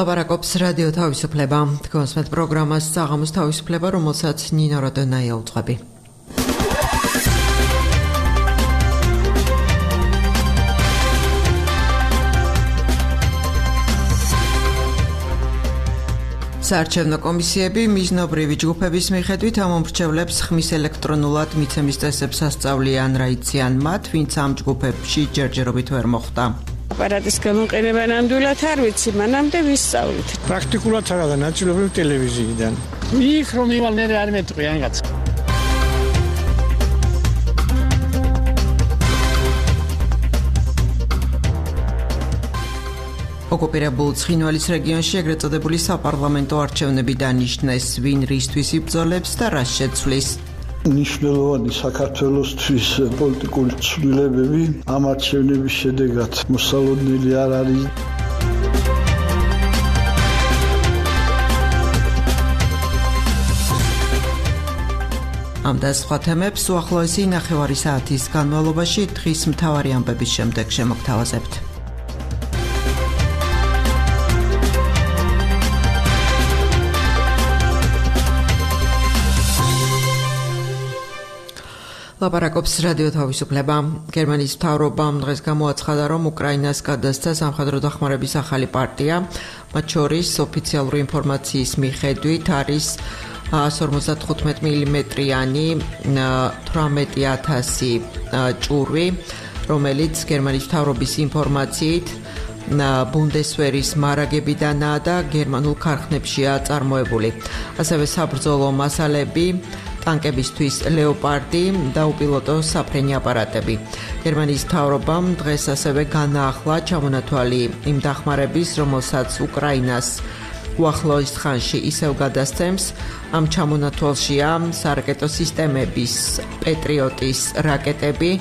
ლაპარაკობს რადიო თავისუფლება. თქვენს პროგრამას საღამოს თავისუფლება, რომელსაც ნინო როდონაია უძღვები. საარჩევნო კომისიები მიზნობრივი ჯგუფების მიხედვით ამომრჩევლებს ხმის ელექტრონულად მიცემის წესებს ასწავლიან რა იციან მათ, ვინც ამ ჯგუფებში ჯერჯერობით ვერ მოხვდა. აპარატის გამოყენება ნამდვილად არ ვიცი, მანამდე ვისწავლით. პრაქტიკულად არა და ნაწილობრივ ტელევიზიიდან. იქ რომ ივალნერე არ მეტყვი ანგაც. ოკუპირებულ ცხინვალის რეგიონში ეგრეთ წოდებული საპარლამენტო არჩევნები დანიშნეს, ვინ რისთვის იბრძოლებს და რას შეცვლის. ნიშნულოვანი საქართველოსთვის პოლიტიკური ცვლილებები ამ არჩევნების შედეგად მოსალოდნელი არ არის. ამ და სხვა თემებს უახლოესი ნახევარი საათის განმავლობაში დღის მთავარი ამბების შემდეგ შემოგთავაზებთ. ლაპარაკობს რადიო თავისუფლება. გერმანიის მთავრობამ დღეს გამოაცხადა, რომ უკრაინას გადასცა სამხედრო დახმარების ახალი პარტია, მათ შორის ოფიციალური ინფორმაციის მიხედვით არის 155 მმ-იანი 18,000 ჭურვი, რომელიც გერმანიის მთავრობის ინფორმაციით ბუნდესვერის მარაგებიდანაა და გერმანულ ქარხნებშია წარმოებული. ასევე საბრძოლო მასალები, ტანკებისთვის ლეოპარდი და უპილოტო საფრენი აპარატები. გერმანიის მთავრობამ დღეს ასევე განაახლა ჩამონათვალი იმ დახმარების, რომელსაც უკრაინას უახლოეს ხანში ისევ გადასცემს. ამ ჩამონათვალშია სარაკეტო სისტემების პეტრიოტის რაკეტები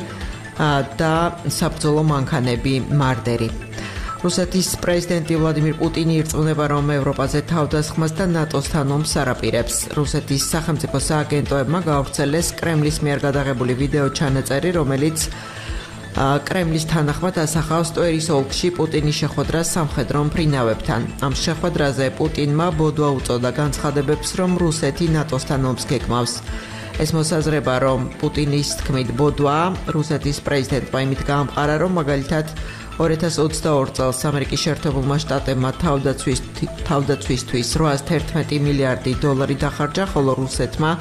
და საბრძოლო მანქანები მარდერი. რუსეთის პრეზიდენტი ვლადიმირ პუტინი ირწმუნება, რომ ევროპაზე თავდასხმას და ნატოსთან ომს არაპირებს. რუსეთის სახელმწიფო სააგენტოებმა გაავრცელეს კრემლის მიერ გადაღებული ვიდეო ჩანაწერი, რომელიც კრემლის თანახმად ასახავს ტვერის ოლქში პუტინის შეხვედრას სამხედრო მფრინავებთან. ამ შეხვედრაზე პუტინმა ბოდვა უწოდა განცხადებებს, რომ რუსეთი ნატოსთან ომს გეგმავს. ეს მოსაზრება, რომ პუტინის თქმით ბოდვა რუსეთის პრეზიდენტმა იმით გაამყარა, რომ მაგალითად 2022 წელს ამერიკის შეერთებულმა შტატებმა თავდაცვისთვის 811 მილიარდი დოლარი დახარჯა, ხოლო რუსეთმა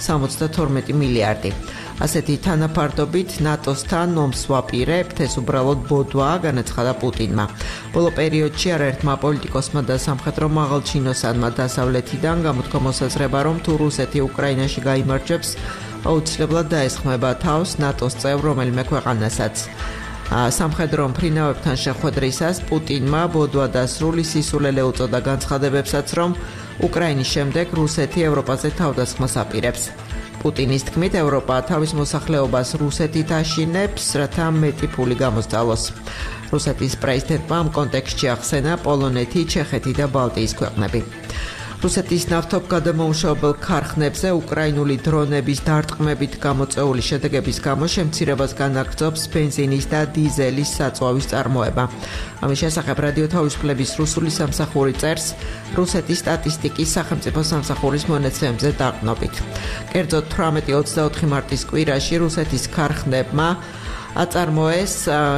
72 მილიარდი. ასეთი თანაფარდობით ნატოსთან ომს ვაპირებთ, ეს უბრალოდ ბოდვაა, განაცხადა პუტინმა. ბოლო პერიოდში არაერთმა პოლიტიკოსმა და სამხედრო მაღალჩინოსანმა დასავლეთიდან გამოთქვა მოსაზრება, რომ თუ რუსეთი უკრაინაში გაიმარჯვებს, აუცილებლად დაესხმება თავს ნატოს წევრ რომელიმე ქვეყანასაც. სამხედრო მფრინავებთან შეხვედრისას პუტინმა ბოდვა და სრული სისულელე უწოდა განცხადებებსაც, რომ უკრაინის შემდეგ რუსეთი ევროპაზე თავდასხმას აპირებს. პუტინის თქმით, ევროპა თავის მოსახლეობას რუსეთით აშინებს, რათა მეტი ფული გამოსწალოს. რუსეთის პრეზიდენტმა ამ კონტექსტში ახსენა პოლონეთი, ჩეხეთი და ბალტიის ქვეყნები. რუსეთის ნავთობგადამამუშავებელ ქარხნებზე უკრაინული დრონების დარტყმებით გამოწვეული შედეგების გამო შემცირებას განაგრძობს ბენზინის და დიზელის საწვავის წარმოება. ამის შესახებ რადიო თავისუფლების რუსული სამსახური წერს რუსეთის სტატისტიკის სახელმწიფო სამსახურის მონაცემებზე დაყრდნობით. კერძოდ 18-24 მარტის კვირაში რუსეთის ქარხნებმა აწარმოეს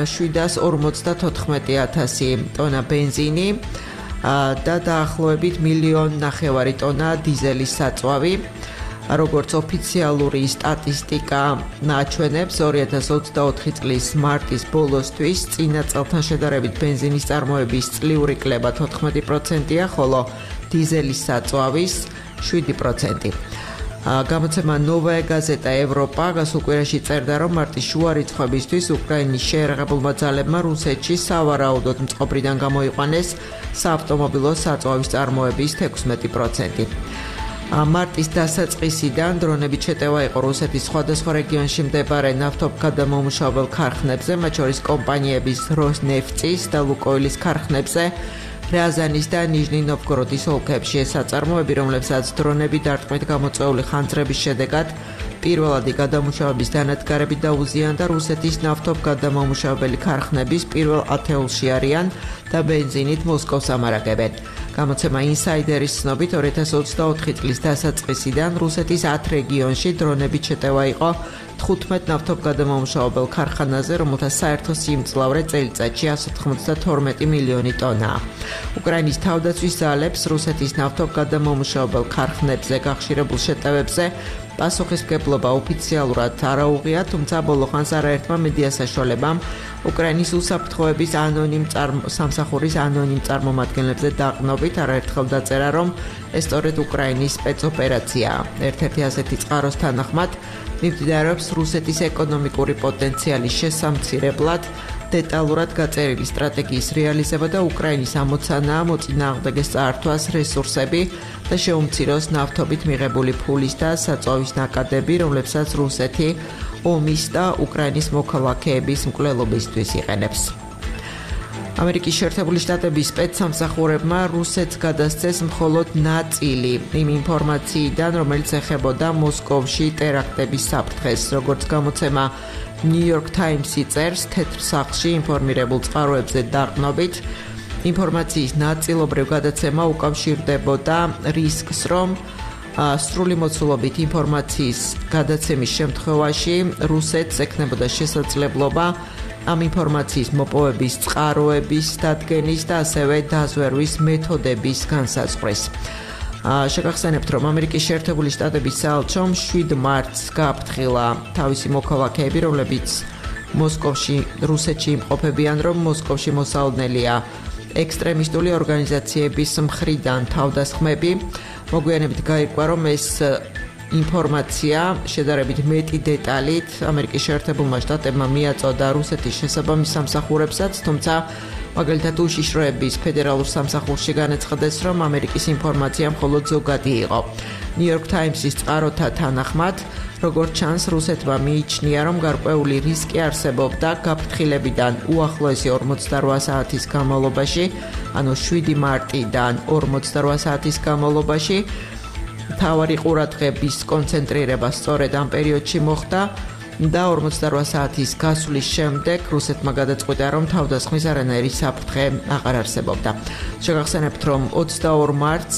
754,000 ტონა ბენზინი და დაახლოებით 1,5 ტონა დიზელის საწვავი. როგორც ოფიციალური სტატისტიკა აჩვენებს, 2024 წლის მარტის ბოლოსთვის წინა წელთან შედარებით ბენზინის წარმოების წლიური კლება 14%-ია, ხოლო დიზელის საწვავის 7%. გამოცემა ნოვაია გაზეტა ევროპა გასულ კვირაში წერდა, რომ მარტის შუა რიცხვებისთვის უკრაინის შეიარაღებულმა ძალებმა რუსეთში სავარაუდოდ მწყობრიდან გამოიყვანეს საავტომობილო საწვავის წარმოების 16%. მარტის დასაწყისიდან დრონებით შეტევა იყო რუსეთის სხვადასხვა რეგიონში მდებარე ნავთობგადამამუშავებელ ქარხნებზე, მათ შორის კომპანიების როსნეფტის და ლუკოილის ქარხნებზე, რაზანის და ნიჟნი-ნოვგოროდის ოლქებში. ეს საწარმოები, რომლებსაც დრონები დარტყმით გამოწვეული ხანძრების შედეგად პირველადი გადამუშავების დანადგარები დაუზიანდა რუსეთის ნავთობგადამამუშავებელი ქარხნების პირველ ათეულში არიან და ბენზინით მოსკოვს ამარაგებენ. გამოცემა ინსაიდერის ცნობით 2024 წლის დასაწყისიდან რუსეთის 10 რეგიონში დრონებით შეტევა იყო 15 ნავთობგადამამუშავებელ ქარხანაზე, რომელთა საერთო სიმძლავრე წელიწადში 192 მილიონი ტონაა. უკრაინის თავდაცვის ძალებს რუსეთის ნავთობგადამამუშავებელ ქარხნებზე გახშირებულ შეტევებზე პასუხისმგებლობა ოფიციალურად არ აუღია, თუმცა ბოლო ხანს არაერთმა მედია საშუალებამ უკრაინის უსაფრთხოების სამსახურის ანონიმ წარმომადგენლებზე დაყრდნობით არაერთხელ დაწერა, რომ ეს სწორედ უკრაინის სპეცოპერაციაა. ერთ-ერთი ასეთი წყაროს თანახმად მიმდინარეობს რუსეთის ეკონომიკური პოტენციალის შესამცირებლად დეტალურად გაწერილი სტრატეგიის რეალიზება და უკრაინის ამოცანაა მოწინააღმდეგეს წაართვას რესურსები და შეუმციროს ნავთობით მიღებული ფულის და საწვავის ნაკადები, რომლებსაც რუსეთი ომის და უკრაინის მოქალაქეების მკვლელობისთვის იყენებს. ამერიკის შეერთებული შტატების სპეცსამსახურებმა რუსეთს გადასცეს მხოლოდ ნაწილი იმ ინფორმაციიდან, რომელიც ეხებოდა მოსკოვში ტერაქტების საფრთხეს. როგორც გამოცემა New York Times-ი წერს, თეთრ სახლში ინფორმირებულ წყაროებზე დაყრდნობით, ინფორმაციის ნაწილობრივ გადაცემა უკავშირდებოდა რისკს, რომ სრული მოცულობით ინფორმაციის გადაცემის შემთხვევაში რუსეთს ექნებოდა შესაძლებლობა ამ ინფორმაციის მოპოვების წყაროების დადგენის და ასევე დაზვერვის მეთოდების განსაზღვრის. შეგახსენებთ, რომ ამერიკის შეერთებული შტატების საელჩომ 7 მარტს გააფრთხილა თავისი მოქალაქეები, რომლებიც მოსკოვში, რუსეთში იმყოფებიან, რომ მოსკოვში მოსალოდნელია ექსტრემისტული ორგანიზაციების მხრიდან თავდასხმები. მოგვიანებით გაირკვა, რომ ეს ინფორმაცია შედარებით მეტი დეტალით ამერიკის შეერთებულმა შტატებმა მიაწოდა რუსეთის შესაბამის სამსახურებსაც, თუმცა მაგალითად უშიშროების ფედერალურ სამსახურში განაცხადეს, რომ ამერიკის ინფორმაცია მხოლოდ ზოგადი იყო. New York Times-ის წყაროთა თანახმად, როგორც ჩანს, რუსეთმა მიიჩნია, რომ გარკვეული რისკი არსებობდა გაფრთხილებიდან უახლოესი 48 საათის განმავლობაში, ანუ 7 მარტიდან 48 საათის განმავლობაში თავარი ყურადღების კონცენტრირება სწორედ ამ პერიოდში მოხდა და 48 საათის გასვლის შემდეგ რუსეთმა გადაწყვიტა, რომ თავდასხმის არანაირი საფრთხე აღარ არსებობდა. შეგახსენებთ, რომ 22 მარტს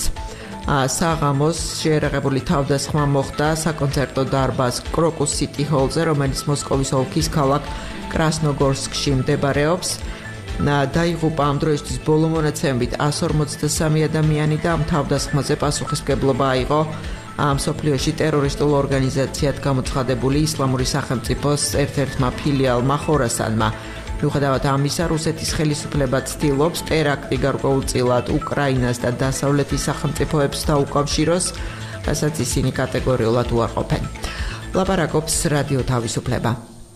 საღამოს შეერაღებული თავდასხმა მოხდა საკონცერტო დარბაზ კროკუს სიტი ჰოლზე, რომელიც მოსკოვის ოლქის ქალაქ კრასნოგორსკში მდებარეობს. დაიღუპა ამ დროისთვის ბოლო მონაცემებით 153 ადამიანი და ამ თავდასხმაზე პასუხისმგებლობა აიღო მსოფლიოში ტერორისტულ ორგანიზაციად გამოცხადებული ისლამური სახელმწიფოს ერთ-ერთმა ფილიალმა ხორასანმა. მიუხედავად ამისა, რუსეთის ხელისუფლება ცდილობს ტერაქტი გარკვეულწილად უკრაინას და დასავლეთის სახელმწიფოებს დაუკავშიროს, რასაც ისინი კატეგორიულად უარყოფენ. ლაპარაკობს რადიო თავისუფლება.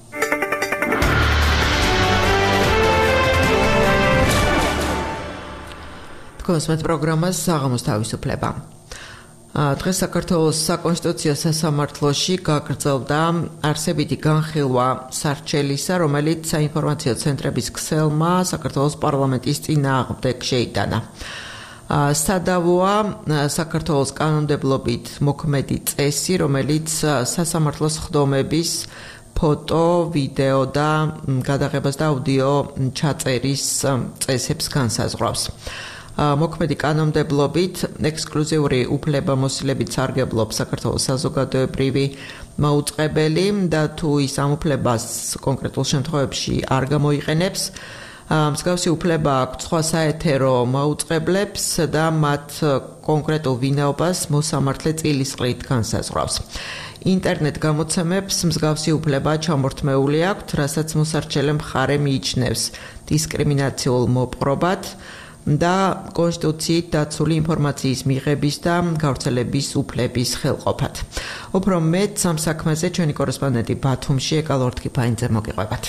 კონსმეთ პროგრამას საღამოს თავისუფლება. დღეს საქართველოს საკონსტიტუციო სასამართლოში გაგრძელდა არსებითი განხილვა სარჩელისა, რომელიც საინფორმაციო ცენტრების ქსელმა საქართველოს პარლამენტის წინააღმდეგ შეიტანა. სადავოა საქართველოს კანონმდებლობით მოქმედი წესი, რომელიც სასამართლოს ხდომების ფოტო, ვიდეო და გადაღებას და აუდიო ჩაწერის წესებს განსაზღვრავს. მოქმედი კანონმდებლობით ექსკლუზიური უფლებამოსილებით სარგებლობს საქართველოს საზოგადოებრივი მაუწყებელი და თუ ის ამ უფლებას კონკრეტულ შემთხვევებში არ გამოიყენებს, მსგავსი უფლება აქვს სხვა საეთერო მაუწყებლებს და მათ კონკრეტულ ვინაობას მოსამართლე წილისყრით განსაზღვრავს. ინტერნეტ გამოცემებს მსგავსი უფლება ჩამორთმეული აქვთ, რასაც მოსარჩელე მხარე მიიჩნევს დისკრიმინაციულ მოპყრობად და კონსტიტუციით დაცული ინფორმაციის მიღების და გავრცელების უფლების ხელყოფად. უფრო მეტ ამ საქმეზე ჩვენი კორესპონდენტი ბათუმში ეკალორთქიფაინძე მოგიყვებათ.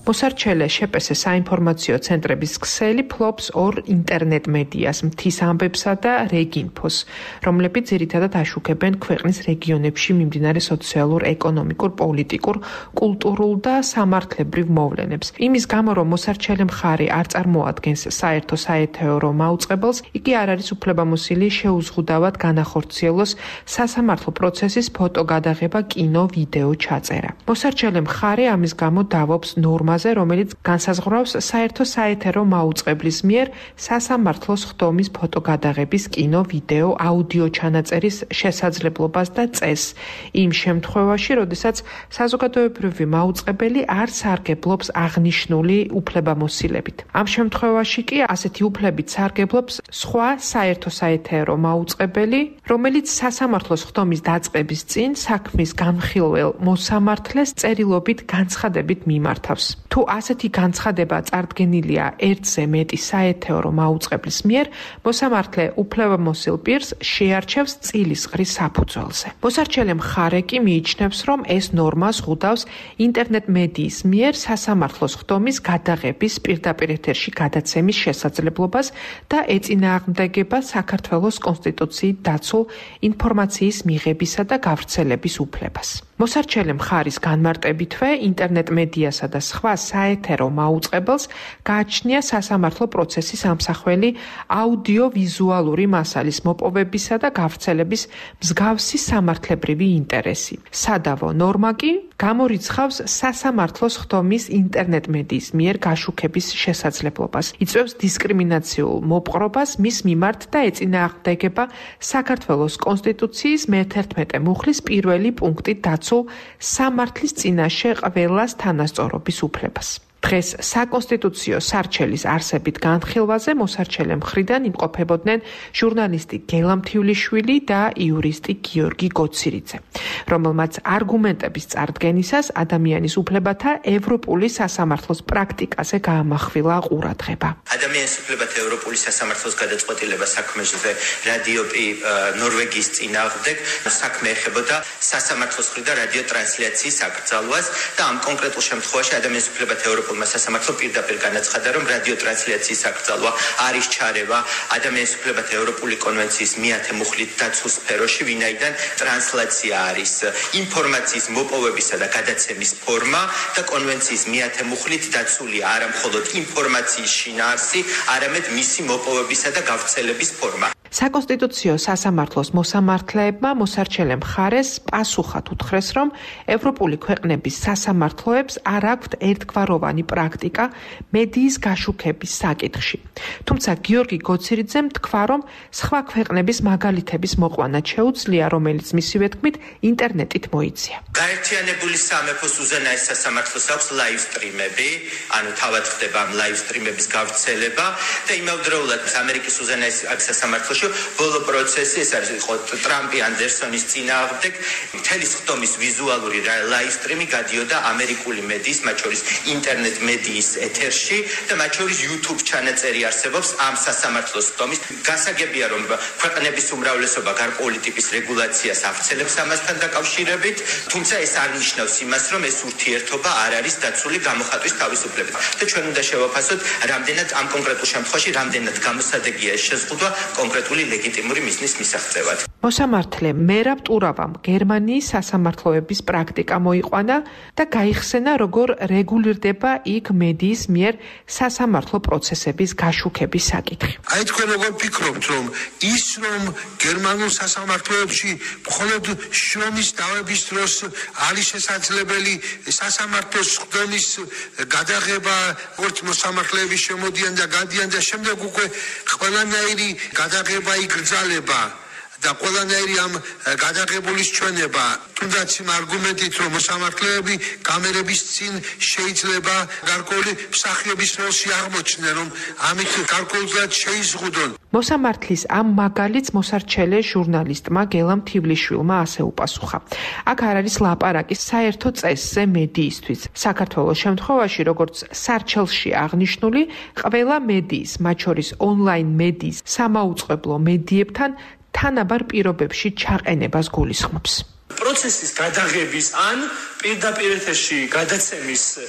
მოსარჩელე შეპესე საინფორმაციო ცენტრების ქსელი ფლობს ორ ინტერნეტ მედიას, მთის ამბებსა და რეგინფოს, რომლებიც ძირითადად აშუქებენ ქვეყნის რეგიონებში მიმდინარე სოციალურ, ეკონომიკურ, პოლიტიკურ, კულტურულ და სამართლებრივ მოვლენებს. იმის გამო, რომ მოსარჩელე მხარე არ წარმოადგენს საერთო საეთერო მაუწყებელს, იგი არ არის უფლებამოსილი შეუზღუდავად განახორციელოს სასამართლო პროცესის ფოტოგადაღება, კინო, ვიდეო ჩაწერა. მოსარჩელე მხარე ამის გამო დავობს ნორმაზე, რომელიც განსაზღვრავს საერთო საეთერო მაუწყებლის მიერ სასამართლოს ხდომის ფოტოგადაღების, კინო, ვიდეო, აუდიო ჩანაწერის შესაძლებლობას და წესს იმ შემთხვევაში, როდესაც საზოგადოებრივი მაუწყებელი არ სარგებლობს აღნიშნული უფლებამოსილებით. ამ შემთხვევაში კი ასეთი უფლებით სარგებლობს სხვა საერთო საეთერო მაუწყებელი, რომელიც სასამართლოს ხდომის დაწყების წინ საქმის განხილველ მოსამართლეს წერილობით განცხადებით მიმართავს. თუ ასეთი განცხადება წარდგენილია ერთზე მეტი საეთერო მაუწყებლის მიერ, მოსამართლე უფლებამოსილ პირს შეარჩევს წილისყრის საფუძველზე. მოსარჩელე მხარე კი მიიჩნევს, რომ ეს ნორმა ზღუდავს ინტერნეტ მედიის მიერ სასამართლოს ხდომის გადაღების, პირდაპირ ეთერში გადაცემის შესაძლებლობას და ეწინააღმდეგება საქართველოს კონსტიტუციით დაცულ ინფორმაციის მიღებისა და გავრცელების უფლებას. მოსარჩელე მხარის განმარტებითვე ინტერნეტ მედიასა და სხვა საეთერო მაუწყებელს გააჩნია სასამართლო პროცესის ამსახველი აუდიო-ვიზუალური მასალის მოპოვებისა და გავრცელების მსგავსი სამართლებრივი ინტერესი. სადავო ნორმა კი გამორიცხავს სასამართლოს ხდომის ინტერნეტ მედიის მიერ გაშუქების შესაძლებლობას, იწვევს დისკრიმინაციულ მოპყრობას მის მიმართ და ეწინააღმდეგება საქართველოს კონსტიტუციის მე-11 მუხლის 1 პუნქტით დაცულ სამართლის წინაშე ყველას თანასწორობის უფლებას. დღეს საკონსტიტუციო სარჩელის არსებით განხილვაზე მოსარჩელე მხრიდან იმყოფებოდნენ ჟურნალისტი გელა მთივლიშვილი და იურისტი გიორგი გოცირიძე, რომელმაც არგუმენტების წარდგენისას ადამიანის უფლებათა ევროპული სასამართლოს პრაქტიკაზე გაამახვილა ყურადღება. ადამიანის უფლებათა ევროპული სასამართლოს გადაწყვეტილება საქმეზე რადიოპი ნორვეგიის წინააღმდეგ საქმე ეხებოდა სასამართლოს მხრიდან რადიო ტრანსლაციის აკრძალვას და ამ კონკრეტულ შემთხვევაში ადამიანის უფლებათა ევროპული სასამართლო პირდაპირ განაცხადა, რომ რადიო ტრანსლაციის აკრძალვა არის ჩარევა ადამიანის უფლებათა ევროპული კონვენციის მე-10 მუხლით დაცულ სფეროში, ვინაიდან ტრანსლაცია არის ინფორმაციის მოპოვებისა და გადაცემის ფორმა და კონვენციის მე-10 მუხლით დაცულია არა მხოლოდ ინფორმაციის შინაარსი, არამედ მისი მოპოვებისა და გავრცელების ფორმა. საკონსტიტუციო სასამართლოს მოსამართლეებმა მოსარჩელე მხარეს პასუხად უთხრეს, რომ ევროპული ქვეყნების სასამართლოებს არ აქვთ ერთგვაროვანი პრაქტიკა მედიის გაშუქების საკითხში. თუმცა გიორგი გოცირიძემ თქვა, რომ სხვა ქვეყნების მაგალითების მოყვანად შეუძლია, რომელიც მისივე თქმით ინტერნეტით მოიცია. გაერთიანებული სამეფოს უზენაეს სასამართლოს აქვს ლაივსტრიმები, ანუ თავად ხდება ამ ლაივსტრიმების გავრცელება და იმავდროულად ამერიკის უზენაეს სასამართლოში ბოლო პროცესი ეს არის იყო ტრამპი ანდერსონის წინააღმდეგ, მთელი ხდომის ვიზუალური ლაივსტრიმი გადიოდა ამერიკული მედიის, მათ შორის ინტერნეტ მედიის ეთერში და მათ შორის YouTube ჩანაწერი არსებობს ამ სასამართლოს ხდომის. გასაგებია, რომ ქვეყნების უმრავლესობა გარკვეული ტიპის რეგულაციას ავრცელებს ამასთან დაკავშირებით, თუმცა ეს არ ნიშნავს იმას, რომ ეს ურთიერთობა არ არის დაცული გამოხატვის თავისუფლებით. და ჩვენ უნდა შევაფასოთ, რამდენად ამ კონკრეტულ შემთხვევაში რამდენად გამოსადეგია ეს შეზღუდვა კონკრეტული ლეგიტიმური მიზნის მისაღწევად. მოსამართლე მერაბ ტურავამ გერმანიის სასამართლოების პრაქტიკა მოიყვანა და გაიხსენა, როგორ რეგულირდება იქ მედიის მიერ სასამართლო პროცესების გაშუქების საკითხი. აი თქვენ როგორ ფიქრობთ, რომ ის რომ გერმანულ სასამართლოებში მხოლოდ შრომის დავების დროს არის შესაძლებელი სასამართლოს ხდომის გადაღება, როგორც მოსამართლეები შემოდიან და გადიან და შემდეგ უკვე ყველანაირი გადაღება იგრძალება და ყველანაირი ამ გადაღებულის ჩვენება, თუნდაც იმ არგუმენტით, რომ მოსამართლეები კამერების წინ შეიძლება გარკვეული მსახიობის როლში აღმოჩნდნენ, რომ ამით გარკვეულად შეიზღუდონ. მოსამართლის ამ მაგალითს მოსარჩელე ჟურნალისტმა გელა მთივლიშვილმა ასე უპასუხა. აქ არ არის ლაპარაკი საერთო წესზე მედიისთვის. საქართველოს შემთხვევაში, როგორც სარჩელში აღნიშნული, ყველა მედიის, მათ შორის ონლაინ მედიის სამაუწყებლო მედიებთან თანაბარ პირობებში ჩაყენებას გულისხმობს. პროცესის გადაღების ან პირდაპირ ეთერში გადაცემის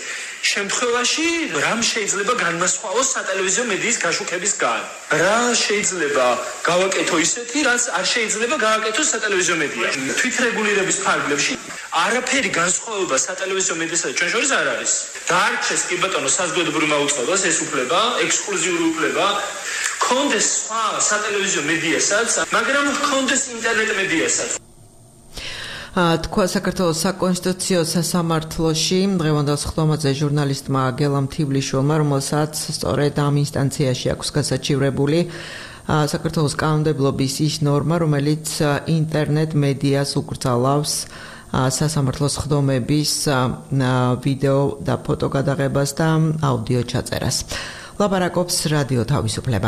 შემთხვევაში რამ შეიძლება განმასხვავოს სატელევიზიო მედიის გაშუქებისგან? რა შეიძლება გავაკეთო ისეთი, რაც არ შეიძლება გავაკეთოს სატელევიზიო მედია? თვითრეგულირების ფარგლებში არაფერი განსხვავება სატელევიზიო მედიასა და ჩვენ შორის არ არის. დაარჩეს კი ბატონო საზოგადოებრივ მაუწყებლობას ეს უფლება, ექსკლუზიური უფლება, კონდეს სხვა სატელევიზიო მედიასაც, მაგრამ კონდეს ინტერნეტ მედიასაც. თქვა საქართველოს საკონსტიტუციო სასამართლოში დღევანდელ ხდომაზე ჟურნალისტმა გელამ თიბლიშვილმა, რომელსაც სწორედ ამ ინსტანციაში აქვს გასაჩივრებული საქართველოს კანონმდებლობის ის ნორმა, რომელიც ინტერნეტ მედიას უკრძალავს სასამართლოს ხდომების ვიდეო და ფოტო გადაღებას და აუდიო ჩაწერას. ლაპარაკობს რადიო თავისუფლება.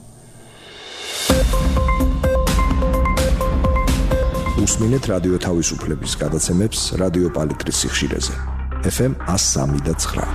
უსმინეთ რადიო თავისუფლების გადაცემებს რადიო პალიტრის სიხშირეზე. FM 103.9.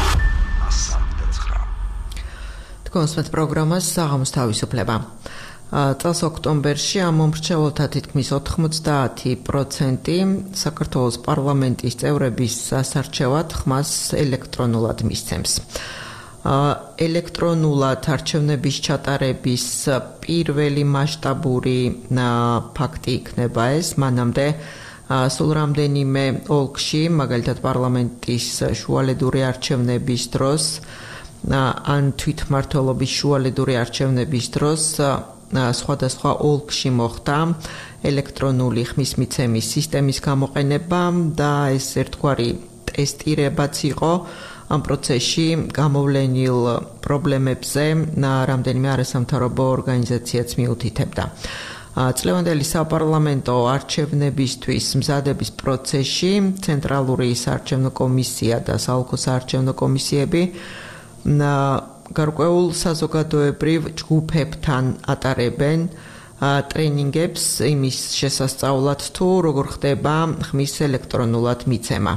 თქვენს პროგრამას საღამოს თავისუფლება. წელს ოქტომბერში ამ მომრჩეველთა თითქმის 90% საქართველოს პარლამენტის წევრების სასარჩევად ხმას ელექტრონულად მისცემს. ელექტრონულად არჩევნების ჩატარების პირველი მასშტაბური ფაქტი იქნება ეს. მანამდე სულ რამდენიმე ოლქში, მაგალითად პარლამენტის შუალედური არჩევნების დროს ან თვითმმართველობის შუალედური არჩევნების დროს სხვადასხვა ოლქში მოხდა ელექტრონული ხმის მიცემის სისტემის გამოყენება და ეს ერთგვარი ტესტირებაც იყო ამ პროცესში გამოვლენილ პრობლემებზე რამდენიმე არასამთავრობო ორგანიზაციაც მიუთითებდა. წლევანდელი საპარლამენტო არჩევნებისთვის მზადების პროცესში ცენტრალური საარჩევნო კომისია და საოლქო საარჩევნო კომისიები გარკვეულ საზოგადოებრივ ჯგუფებთან ატარებენ ტრენინგებს იმის შესასწავლად თუ როგორ ხდება ხმის ელექტრონულად მიცემა.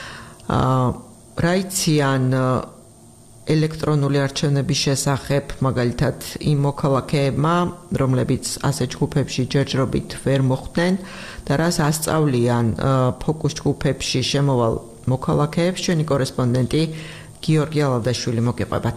რა იციან ელექტრონული არჩევნების შესახებ მაგალითად იმ მოქალაქეებმა, რომლებიც ასე ჯგუფებში ჯერჯერობით ვერ მოხვდნენ და რას ასწავლიან ფოკუს ჯგუფებში შემოვალ მოქალაქეებს, ჩვენი კორესპონდენტი გიორგი ალადაშვილი მოგიყვებათ.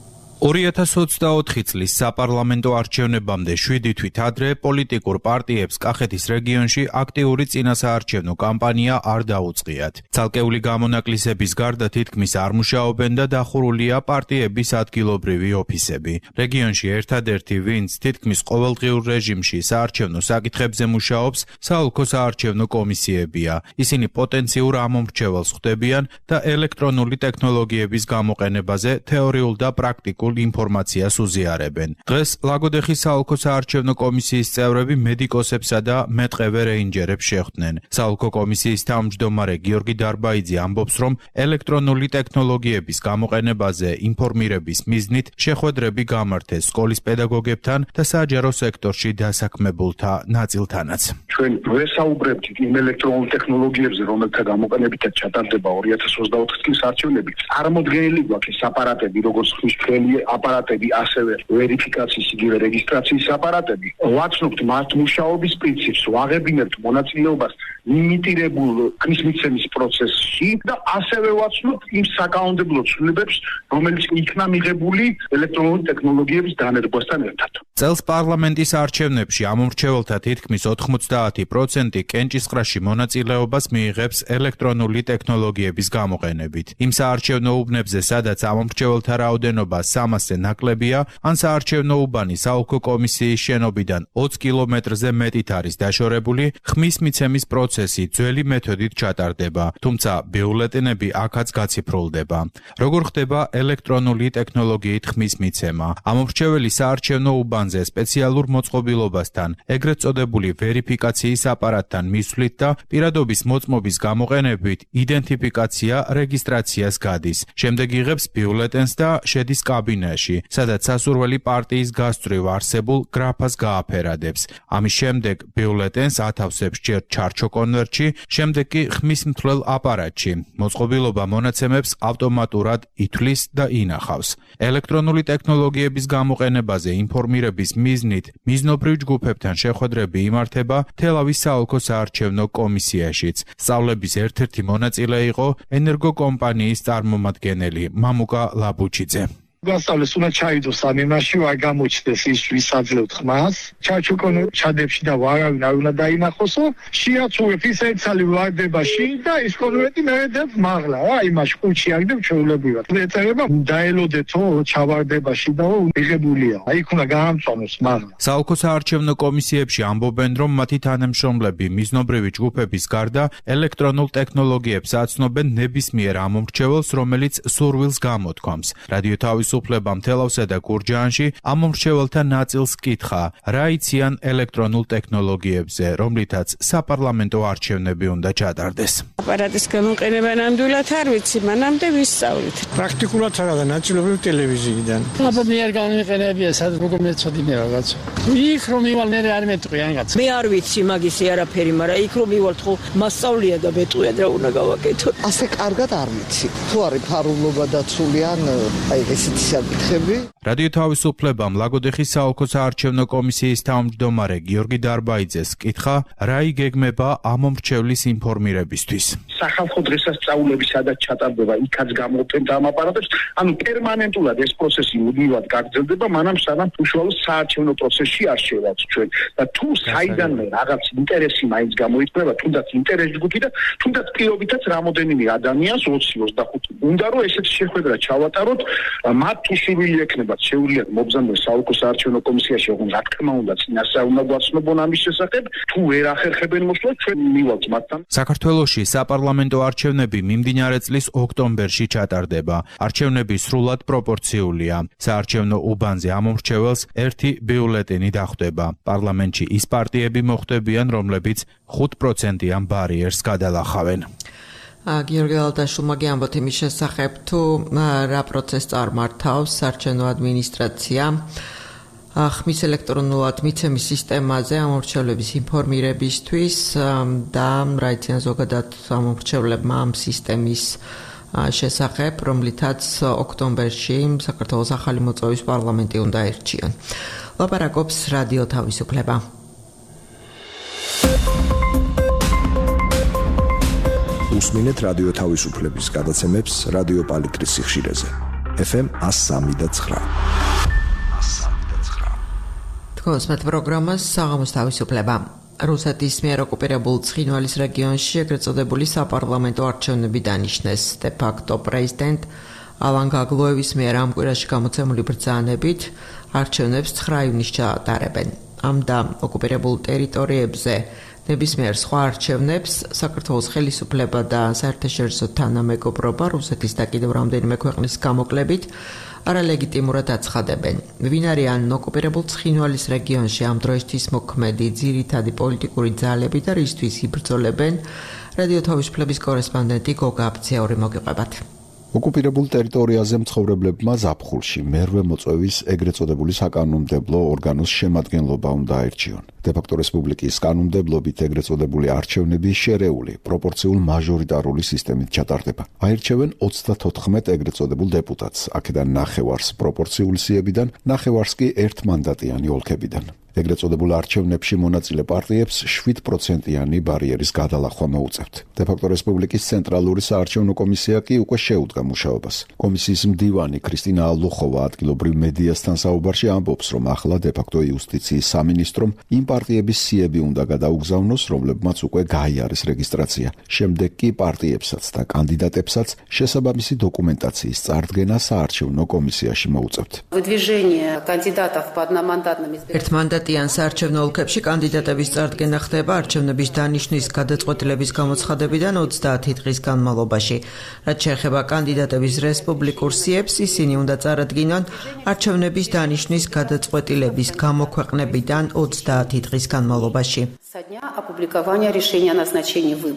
2024 წლის საპარლამენტო არჩევნებამდე 7 თვით ადრე პოლიტიკურ პარტიებს კახეთის რეგიონში აქტიური წინასაარჩევნო კამპანია არ დაუწყიათ. ცალკეული გამონაკლისების გარდა თითქმის არ მუშაობენ და დახურულია პარტიების ადგილობრივი ოფისები. რეგიონში ერთადერთი, ვინც თითქმის ყოველდღიურ რეჟიმში საარჩევნო საკითხებზე მუშაობს, საოლქო საარჩევნო კომისიებია. ისინი პოტენციურ ამომრჩეველს ხვდებიან და ელექტრონული ტექნოლოგიების გამოყენებაზე თეორიულ და პრაქტიკულ ინფორმაციას უზიარებენ. დღეს ლაგოდეხის საოლქო საარჩევნო კომისიის წევრები მედიკოსებსა და მეტყევე რეინჯერებს შეხვდნენ. საოლქო კომისიის თავმჯდომარე გიორგი დარბაიძე ამბობს, რომ ელექტრონული ტექნოლოგიების გამოყენებაზე ინფორმირების მიზნით შეხვედრები გამართეს სკოლის პედაგოგებთან და საჯარო სექტორში დასაქმებულთა ნაწილთანაც. ჩვენ ვესაუბრებთ იმ ელექტრონულ ტექნოლოგიებზე, რომელთა გამოყენებითაც ჩატარდება 2024 წლის არჩევნები. წარმოდგენილი გვაქვს აპარატები, როგორც ხმისჩელი აპარატები, ასევე ვერიფიკაციის, იგივე რეგისტრაციის აპარატები. ვაცნობთ მათ მუშაობის პრინციპს, ვაღებინებთ მონაწილეობას იმიტირებულ ხმის მიცემის პროცესში და ასევე ვაცნობთ იმ საკანონმდებლო ცვლილებებს, რომელიც იქნა მიღებული ელექტრონული ტექნოლოგიების დანერგვასთან ერთად. წელს პარლამენტის არჩევნებში ამომრჩეველთა თითქმის 90% კენჭისყრაში მონაწილეობას მიიღებს ელექტრონული ტექნოლოგიების გამოყენებით. იმ საარჩევნო უბნებზე, სადაც ამომრჩეველთა რაოდენობა 300-ზე ნაკლებია, ან საარჩევნო უბანი საოლქო კომისიის შენობიდან 20 კილომეტრზე მეტით არის დაშორებული, ხმის მიცემის პროცესი ძველი მეთოდით ჩატარდება, თუმცა ბიულეტენები აქაც გაციფრულდება. როგორ ხდება ელექტრონული ტექნოლოგიით ხმის მიცემა? ამომრჩეველი საარჩევნო უბანზე სპეციალურ მოწყობილობასთან, ეგრეთ წოდებული ვერიფიკაციის აპარატთან მისვლით და პირადობის მოწმობის გამოყენებით იდენტიფიკაცია რეგისტრაციას გადის. შემდეგ იღებს ბიულეტენს და შედის კაბინეტში რუინაში, სადაც სასურველი პარტიის გასწვრივ არსებულ გრაფას გააფერადებს. ამის შემდეგ ბიულეტენს ათავსებს ჯერ ჩარჩო კონვერტში, შემდეგ კი ხმის მთლელ აპარატში. მოწყობილობა მონაცემებს ავტომატურად ითვლის და ინახავს. ელექტრონული ტექნოლოგიების გამოყენებაზე ინფორმირების მიზნით მიზნობრივ ჯგუფებთან შეხვედრები იმართება თელავის საოლქო საარჩევნო კომისიაშიც. სწავლების ერთ-ერთი მონაწილე იყო ენერგოკომპანიის წარმომადგენელი მამუკა ლაბუჩიძე. გასწავლეს უნდა ჩაიდოს ამ იმაში, არ გამოჩნდეს ის ვისაძლევთ ხმას. ჩაჩუკონო ჩადებში და ვარავინ არ უნდა დაინახოსო. შეაცურებ ის ეცალი ვარდებაში და ის კონვერტი მერედებს მაღლა. რა იმაში ხუთი აგდებ ჩვეულებრივად. ეწერება დაელოდეთო ჩავარდებაში და მიღებულია. აი იქ უნდა გაამწვანოს მაღლა. საოლქო საარჩევნო კომისიებში ამბობენ, რომ მათი თანამშრომლები მიზნობრივი ჯგუფების გარდა ელექტრონულ ტექნოლოგიებს აცნობენ ნებისმიერ ამომრჩეველს, რომელიც სურვილს გამოთქვამს. რადიო თავისუფლებამ თელავსა და გურჯაანში ამომრჩეველთა ნაწილს კითხა, რა იციან ელექტრონულ ტექნოლოგიებზე, რომლითაც საპარლამენტო არჩევნები უნდა ჩატარდეს. აპარატის გამოყენება ნამდვილად არ ვიცი, მანამდე ვისწავლით. პრაქტიკულად არა და ნაწილობრივ ტელევიზიიდან. აბა მე არ განვიყენებია, სადაც როგორ მეცოდინე რაღაც. იქ რომ ივალ მე არ მეტყვი რაღაც. მე არ ვიცი მაგისი არაფერი, მაგრამ იქ რომ ივალ ხო მასწავლია და მეტყვია და უნდა გავაკეთო. ასე კარგად არ ვიცი. თუ არის ფარულობა დაცული ან აი ესეთი საკითხები. რადიო თავისუფლებამ ლაგოდეხის საოლქო საარჩევნო კომისიის თავმჯდომარე გიორგი დარბაიძეს კითხა, რა იგეგმება ამომრჩევლის ინფორმირებისთვის. სახალხო დღესასწაულები სადაც ჩატარდება, იქაც გამოვთენთ ამ აპარატებს, ანუ პერმანენტულად ეს პროცესი მუდმივად გაგრძელდება, მანამ სანამ უშუალო საარჩევნო პროცესში არ შევავთ ჩვენ. და თუ საიდანვე რაღაც ინტერესი მაინც გამოიწვება, თუნდაც ინტერეს ჯგუფი და თუნდაც პირობითაც რამოდენიმე ადამიანს 20-25 უნდა რომ ესეთი შეხვედრა ჩავატაროთ, მათ თუ სურვილი ექნებათ შეუძლიათ მობრძანდეს საოლქო საარჩევნო კომისიაში, ოღონდ რა თქმა უნდა წინასწარ უნდა გვაცნობონ ამის შესახებ, თუ ვერ ახერხებენ მოსვლა, ჩვენ მივალთ მათთან. საქართველოში საპარლამენტო არჩევნები მიმდინარე წლის ოქტომბერში ჩატარდება. არჩევნები სრულად პროპორციულია. საარჩევნო უბანზე ამომრჩეველს ერთი ბიულეტენი დახვდება. პარლამენტში ის პარტიები მოხვდებიან, რომლებიც 5%-იან ბარიერს გადალახავენ. გიორგი ლალდაშვილმა გიამბოთ იმის შესახებ, თუ რა პროცესს წარმართავს საარჩევნო ადმინისტრაცია ხმის ელექტრონულად მიცემის სისტემაზე ამომრჩევლების ინფორმირებისთვის და რა იციან ზოგადად ამომრჩევლებმა ამ სისტემის შესახებ, რომლითაც ოქტომბერში საქართველოს ახალი მოწვევის პარლამენტი უნდა ერჩიონ. ლაპარაკობს რადიო თავისუფლება. უსმინეთ რადიო თავისუფლების გადაცემებს რადიო პალიტრის სიხშირეზე. FM 103.9. თქვენს პროგრამას საღამოს თავისუფლება. რუსეთის მიერ ოკუპირებულ ცხინვალის რეგიონში ეგრეთ წოდებული საპარლამენტო არჩევნები დანიშნეს. De facto პრეზიდენტ ალან გაგლოევის მიერ ამ კვირაში გამოცემული ბრძანებით არჩევნებს 9 ივნისს ჩაატარებენ. ამ და ოკუპირებულ ტერიტორიებზე ნებისმიერ სხვა არჩევნებს საქართველოს ხელისუფლება და საერთაშორისო თანამეგობრობა რუსეთის და კიდევ რამდენიმე ქვეყნის გამოკლებით არალეგიტიმურად აცხადებენ. ვინ არიან ოკუპირებულ ცხინვალის რეგიონში ამ დროისთვის მოქმედი ძირითადი პოლიტიკური ძალები და რისთვის იბრძოლებენ? რადიო თავისუფლების კორესპონდენტი გოგა აბციური მოგიყვებათ. ოკუპირებულ ტერიტორიაზე მცხოვრებლებმა ზაფხულში მერვე მოწვევის ეგრეთ წოდებული საკანონმდებლო ორგანოს შემადგენლობა უნდა აირჩიონ. De facto რესპუბლიკის კანონმდებლობით ეგრეთ წოდებული არჩევნები შერეული, პროპორციულ მაჟორიტარული სისტემით ჩატარდება. აირჩევენ 34 ეგრეთ წოდებულ დეპუტატს, აქედან ნახევარს პროპორციული სიებიდან, ნახევარს კი ერთმანდატიანი ოლქებიდან. ეგრეთ წოდებულ არჩევნებში მონაწილე პარტიებს 7%-იანი ბარიერის გადალახვა მოუწევთ. De facto რესპუბლიკის ცენტრალური საარჩევნო კომისია კი უკვე შეუდგა მუშაობას. კომისიის მდივანი ქრისტინა ალუხოვა ადგილობრივ მედიასთან საუბარში ამბობს, რომ ახლა de facto იუსტიციის სამინისტრომ იმ პარტიების სიები უნდა გადაუგზავნოს, რომლებმაც უკვე გაიარეს რეგისტრაცია. შემდეგ კი პარტიებსაც და კანდიდატებსაც შესაბამისი დოკუმენტაციის წარდგენა საარჩევნო კომისიაში მოუწევთ. ერთმანდატიან საარჩევნო ოლქებში კანდიდატების წარდგენა ხდება არჩევნების დანიშნვის გადაწყვეტილების გამოცხადებიდან 30 დღის განმავლობაში. რაც შეეხება კანდიდატების რესპუბლიკურ სიებს, ისინი უნდა წარადგინონ არჩევნების დანიშნვის გადაწყვეტილების გამოქვეყნებიდან 30 დღის განმავლობაში.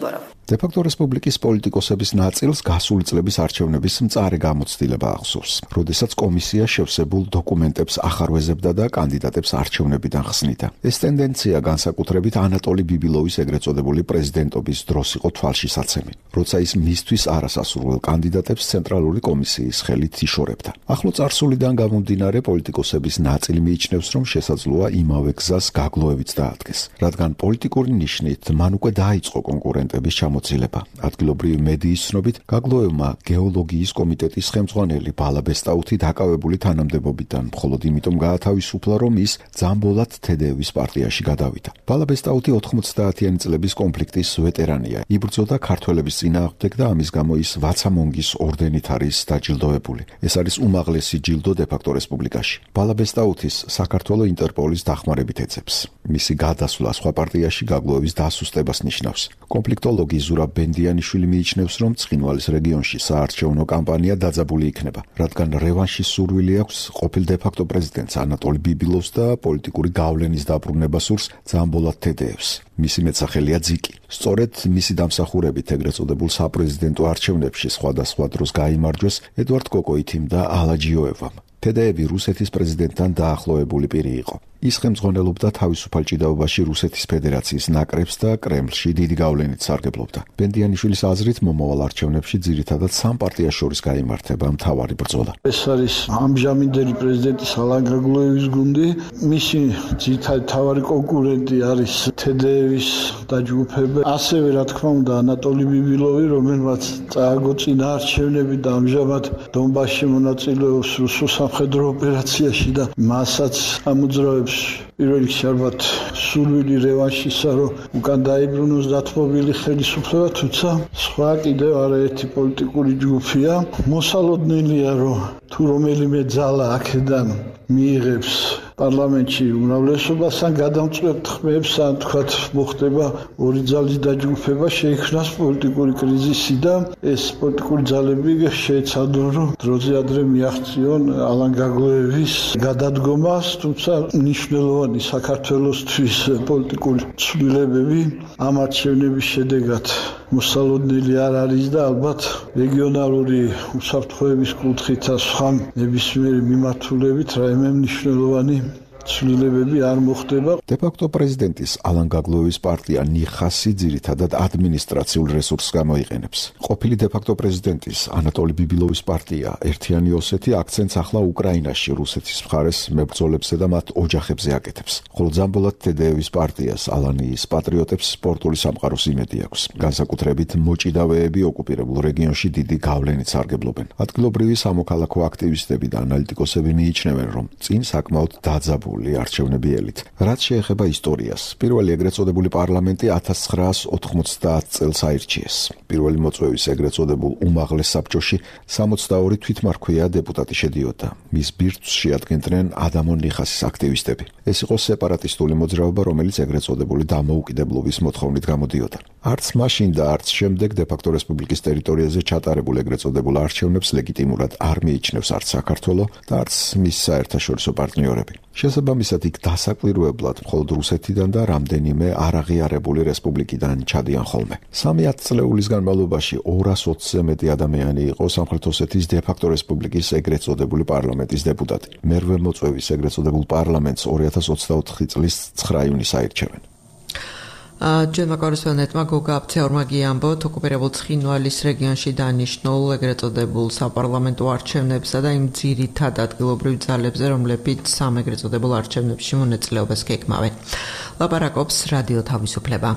დე-ფაქტო რესპუბლიკის პოლიტიკოსების ნაწილს გასული წლების არჩევნების მწარე გამოცდილება ახსოვს, როდესაც კომისია შევსებულ დოკუმენტებს ახარვეზებდა და კანდიდატებს არჩევნებიდან ხსნიდა. ეს ტენდენცია განსაკუთრებით ანატოლი ბიბილოვის ეგრეთ წოდებული პრეზიდენტობის დროს იყო თვალშისაცემი, როცა ის მისთვის არასასურველ კანდიდატებს ცენტრალური კომისიის ხელით იშორებდა. ახლო წარსულიდან გამომდინარე პოლიტიკოსების ნაწილი მიიჩნევს, რომ შესაძლოა იმავე გზას გაგლოევიც დაადგეს, რადგან პოლიტიკური ნიშნით მან უკვე დაიწყო კონკურენტების ჩამოცილება. ადგილობრივი მედიის ცნობით, გაგლოევმა გეოლოგიის კომიტეტის ხელმძღვანელი ბალა ბესტაუთი დაკავებული თანამდებობიდან მხოლოდ იმიტომ გაათავისუფლა, რომ ის ძამბოლად თედეევის პარტიაში გადავიდა. ბალა ბესტაუთი 90-იანი წლების კონფლიქტის ვეტერანია. იბრძოდა ქართველების წინააღმდეგ და ამის გამო ის ვაცამონგის ორდენით არის დაჯილდოებული. ეს არის უმაღლესი ჯილდო დე-ფაქტო რესპუბლიკაში. ბალა ბესტაუთის საქართველოს ინტერპოლის დახმარებით ეძებს. მისი გადასვლა სხვა პარტიაში გაგლოევის დასუსტებას ნიშნავს. კონფლიქტოლოგი ზურაბ ბენდიანიშვილი მიიჩნევს, რომ ცხინვალის რეგიონში საარჩევნო კამპანია დაძაბული იქნება, რადგან რევანშის სურვილი აქვს ყოფილ დე-ფაქტო პრეზიდენტს ანატოლი ბიბილოვს და პოლიტიკური გავლენის დაბრუნება სურს ძამბოლად თედეევს. მისი მეცახელია ძიკი. სწორედ მისი დამსახურებით ეგრეთ წოდებულ საპრეზიდენტო არჩევნებში სხვადასხვა დროს გაიმარჯვეს ედვარდ კოკოითიმ და ალაჯიოევამ. თედეევი რუსეთის პრეზიდენტთან დაახლოებული პირი იყო. ის ხელმძღვანელობდა თავისუფალ ჭიდაობაში რუსეთის ფედერაციის ნაკრებს და კრემლში დიდი გავლენით სარგებლობდა. ბენდიანიშვილის აზრით, მომავალ არჩევნებში ძირითადად სამ პარტიას შორის გაიმართება მთავარი ბრძოლა. ეს არის ამჟამინდელი პრეზიდენტის ალან გაგლოევის გუნდი. მისი ძირითადი მთავარი კონკურენტი არის თედეევის დაჯგუფება. ასევე, რა თქმა უნდა, ანატოლი ბიბილოვი, რომელმაც წააგო წინა არჩევნები და ამჟამად დონბასში მონაწილეობს რუსულ სამხედრო ოპერაციაში და მასაც ამოძრავებს პირველ რიგში ალბათ სურვილი რევანშისა, რომ უკან დაიბრუნოს დათმობილი ხელისუფლება, თუმცა სხვა კიდევ არაერთი პოლიტიკური ჯგუფია. მოსალოდნელია, რომ თუ რომელიმე ძალა აქედან მიიღებს პარლამენტში უმრავლესობას, ან გადამწყვეტ ხმებს, ან თქვათ მოხდება ორი ძალის დაჯგუფება, შეიქმნას პოლიტიკური კრიზისი და ეს პოლიტიკური ძალები შეეცადონ, რომ დროზე ადრე მიაღწიონ ალან გაგლოევის გადადგომას, თუმცა მნიშვნელოვანი საქართველოსთვის პოლიტიკური ცვლილებები ამ არჩევნების შედეგად მოსალოდნელი არ არის და ალბათ რეგიონალური უსაფრთხოების კუთხით და სხვა ნებისმიერი მიმართულებით რაიმე მნიშვნელოვანი ცვლილებები არ მოხდება. დე-ფაქტო პრეზიდენტის ალან გაგლოევის პარტია ნიხასი ძირითადად ადმინისტრაციულ რესურსს გამოიყენებს. ყოფილი დე-ფაქტო პრეზიდენტის ანატოლი ბიბილოვის პარტია ერთიანი ოსეთი აქცენტს ახლა უკრაინაში რუსეთის მხარეს მებრძოლებსა და მათ ოჯახებზე აკეთებს. ხოლო ძამბოლად თედეევის პარტიას ალანიის პატრიოტებს სპორტული სამყაროს იმედი აქვს. განსაკუთრებით მოჭიდავეები ოკუპირებულ რეგიონში დიდი გავლენით სარგებლობენ. ადგილობრივი სამოქალაქო აქტივისტები და ანალიტიკოსები მიიჩნევენ, რომ წინ საკმაოდ დაძაბული არჩევნები ელით. რაც შეეხება ისტორიას, პირველი ეგრეთ წოდებული პარლამენტი 1990 წელს აირჩიეს. პირველი მოწვევის ეგრეთ წოდებულ უმაღლეს საბჭოში 62 თვითმარქვია დეპუტატი შედიოდა. მის ბირთვს შეადგენდნენ ადამონ ნიხასის აქტივისტები. ეს იყო სეპარატისტული მოძრაობა, რომელიც ეგრეთ წოდებული დამოუკიდებლობის მოთხოვნით გამოდიოდა. არც მაშინ და არც შემდეგ დე-ფაქტო რესპუბლიკის ტერიტორიაზე ჩატარებულ ეგრეთ წოდებულ არჩევნებს ლეგიტიმურად არ მიიჩნევს არც საქართველო და არც მის საერთაშორისო პარტნიორები. შესაბამისად, იქ დასაკვირვებლად მხოლოდ რუსეთიდან და რამდენიმე არაღიარებული რესპუბლიკიდან ჩადიან ხოლმე. 3 წლეულის განმავლობაში 220-ზე მეტი ადამიანი იყო სამხრეთ ოსეთის დე-ფაქტო რესპუბლიკის ეგრეთ წოდებული პარლამენტის დეპუტატი. მერვე მოწვევის ეგრეთ წოდებულ პარლამენტს 2024 წლის 9 ივნისს აირჩევენ. ჯენმა კორესპონდენტმა გოგა აფცეორმა გიამბოთ ოკუპირებულ ცხინვალის რეგიონში დანიშნულ ეგრეთ წოდებულ საპარლამენტო არჩევნებსა და იმ ძირითად ადგილობრივ ძალებზე, რომლებიც სამ ეგრეთ წოდებულ არჩევნებში მონაწილეობას გეკმავენ. ლაპარაკობს რადიო თავისუფლება.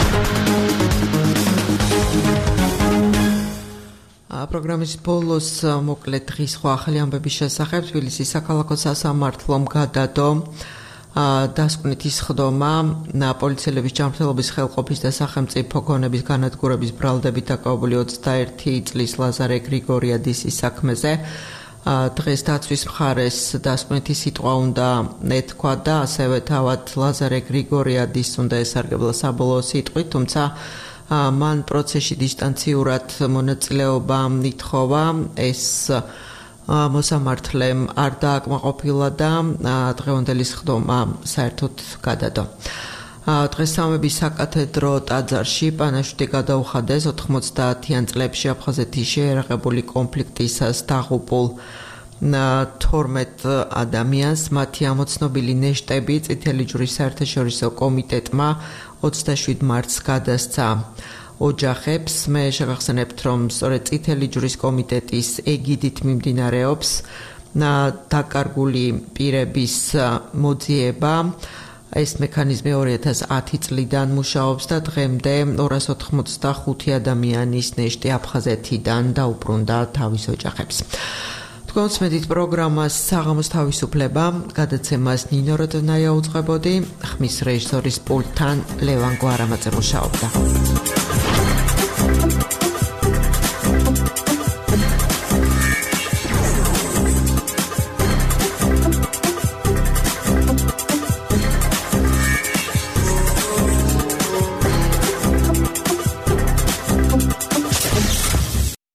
პროგრამის ბოლოს მოკლედ დღის სხვა ახალი ამბების შესახებ თბილისის საქალაქო სასამართლომ გადადო დასკვნითი სხდომა პოლიციელების ჯანმრთელობის ხელყოფის და სახელმწიფო გონების განადგურების ბრალდებით დაკავებული 21 წლის ლაზარე გრიგორიადისის საქმეზე. დღეს დაცვის მხარეს დასკვნითი სიტყვა უნდა ეთქვა და ასევე თავად ლაზარე გრიგორიადის უნდა ესარგებლა საბოლოო სიტყვით, თუმცა მან პროცესში დისტანციურად მონაწილეობა ითხოვა. ეს მოსამართლემ არ დააკმაყოფილა და დღევანდელი სხდომა საერთოდ გადადო. დღესდღეობით საკათედრო ტაძარში პანაშვიდი გადაუხადეს 90-იან წლებში აფხაზეთის შეერაღებული კონფლიქტისას დაღუპულ 12 ადამიანს. მათი ამოცნობილი ნეშტები წითელი ჯვრის საერთაშორისო კომიტეტმა 27 მარტს გადასცა ოჯახებს. მე შეგახსენებთ, რომ სწორედ წითელი ჯვრის კომიტეტის ეგიდით მიმდინარეობს დაკარგული პირების მოძიება. ეს მექანიზმი 2010 წლიდან მუშაობს და დღემდე 285 ადამიანის ნეშტი აფხაზეთიდან დაუბრუნდა თავის ოჯახებს. თქვენს მედით პროგრამას საღამოს თავისუფლება გადაცემას ნინო როდონაია უძღვებოდი, ხმის რეჟისორის პულტთან ლევან გვარამაძე მუშაობდა.